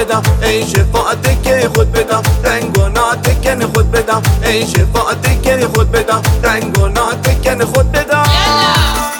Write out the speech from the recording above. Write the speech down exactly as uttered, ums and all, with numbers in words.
بدم ای شفاعت که خود بدم رنگ و ناتکن خود بدم ای شفاعت که خود بدم رنگ و ناتکن خود بدم.